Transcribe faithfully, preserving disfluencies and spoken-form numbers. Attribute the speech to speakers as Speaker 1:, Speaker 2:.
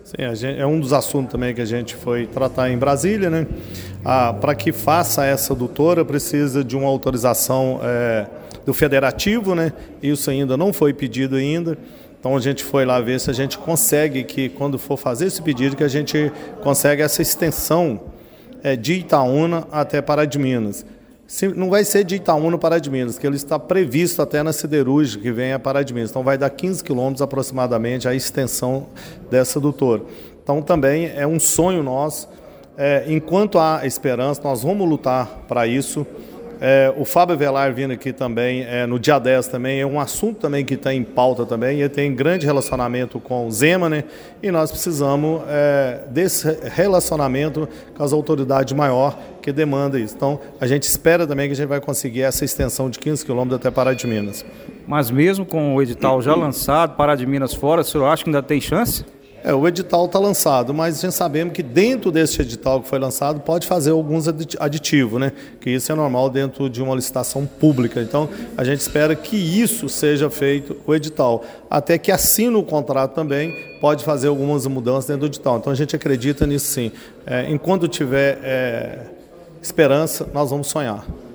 Speaker 1: Sim, a gente, é um dos assuntos também que a gente foi tratar em Brasília, né? Ah, para que faça essa adutora, precisa de uma autorização é, do federativo, né? Isso ainda não foi pedido ainda. Então a gente foi lá ver se a gente consegue, que quando for fazer esse pedido, que a gente consegue essa extensão é, de Itaúna até Pará de Minas. Não vai ser de Itaúna para Pará de Minas, que ele está previsto até na siderúrgica que vem a Pará de Minas. Então vai dar quinze quilômetros aproximadamente a extensão dessa adutora. Então também é um sonho nosso. É, enquanto há esperança, nós vamos lutar para isso. É, o Fábio Velar vindo aqui também, é, no dia dez também, é um assunto também que está em pauta também, ele tem grande relacionamento com o Zema, né? E nós precisamos é, desse relacionamento com as autoridades maior que demanda isso. Então, a gente espera também que a gente vai conseguir essa extensão de quinze quilômetros até Pará de Minas.
Speaker 2: Mas mesmo com o edital já lançado, Pará de Minas fora, o senhor acha que ainda tem chance?
Speaker 1: É, o edital está lançado, mas a gente sabemos que dentro desse edital que foi lançado pode fazer alguns aditivos, né? Que isso é normal dentro de uma licitação pública. Então, a gente espera que isso seja feito o edital. Até que assine o contrato também, pode fazer algumas mudanças dentro do edital. Então, a gente acredita nisso sim. É, enquanto tiver é, esperança, nós vamos sonhar.